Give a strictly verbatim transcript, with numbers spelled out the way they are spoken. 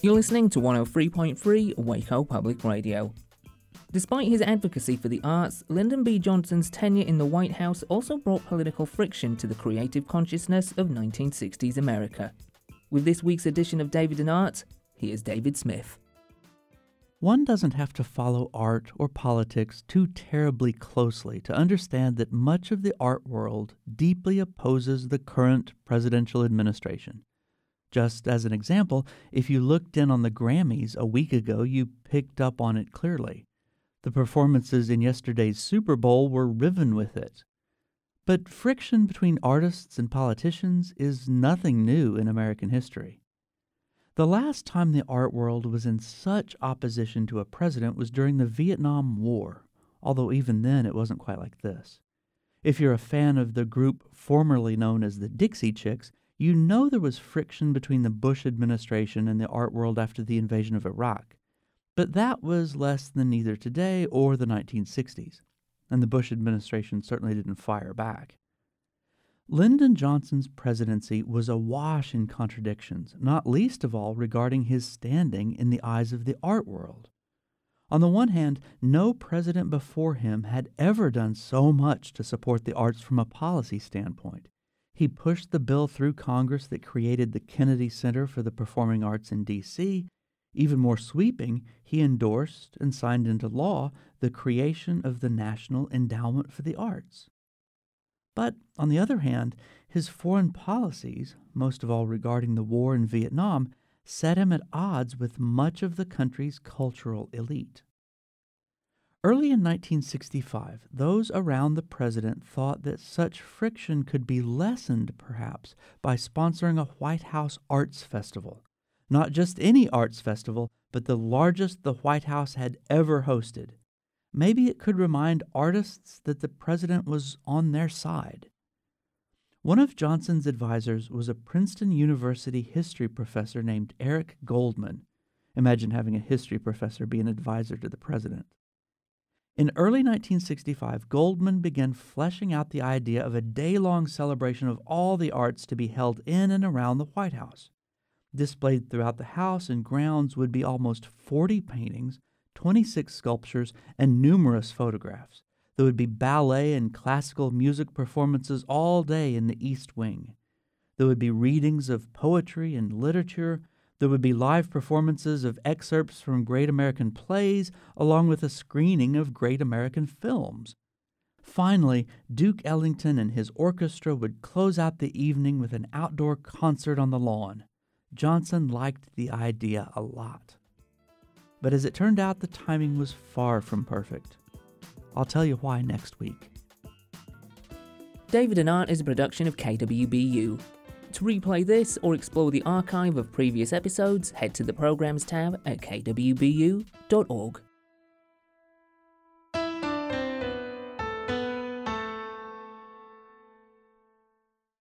You're listening to one oh three point three Waco Public Radio. Despite his advocacy for the arts, Lyndon B. Johnson's tenure in the White House also brought political friction to the creative consciousness of nineteen sixties America. With this week's edition of David and Art, here's David Smith. One doesn't have to follow art or politics too terribly closely to understand that much of the art world deeply opposes the current presidential administration. Just as an example, if you looked in on the Grammys a week ago, you picked up on it clearly. The performances in yesterday's Super Bowl were riven with it. But friction between artists and politicians is nothing new in American history. The last time the art world was in such opposition to a president was during the Vietnam War, although even then it wasn't quite like this. If you're a fan of the group formerly known as the Dixie Chicks, you know there was friction between the Bush administration and the art world after the invasion of Iraq. But that was less than either today or the nineteen sixties, and the Bush administration certainly didn't fire back. Lyndon Johnson's presidency was awash in contradictions, not least of all regarding his standing in the eyes of the art world. On the one hand, no president before him had ever done so much to support the arts from a policy standpoint. He pushed the bill through Congress that created the Kennedy Center for the Performing Arts in D C Even more sweeping, he endorsed and signed into law the creation of the National Endowment for the Arts. But, on the other hand, his foreign policies, most of all regarding the war in Vietnam, set him at odds with much of the country's cultural elite. Early in nineteen sixty-five, those around the president thought that such friction could be lessened, perhaps, by sponsoring a White House Arts Festival. Not just any arts festival, but the largest the White House had ever hosted. Maybe it could remind artists that the president was on their side. One of Johnson's advisors was a Princeton University history professor named Eric Goldman. Imagine having a history professor be an advisor to the president. In early nineteen sixty-five, Goldman began fleshing out the idea of a day-long celebration of all the arts to be held in and around the White House. Displayed throughout the house and grounds would be almost forty paintings, twenty-six sculptures, and numerous photographs. There would be ballet and classical music performances all day in the East Wing. There would be readings of poetry and literature. There would be live performances of excerpts from great American plays, along with a screening of great American films. Finally, Duke Ellington and his orchestra would close out the evening with an outdoor concert on the lawn. Johnson liked the idea a lot. But as it turned out, the timing was far from perfect. I'll tell you why next week. David and Art is a production of K W B U. To replay this or explore the archive of previous episodes, head to the Programs tab at k w b u dot org.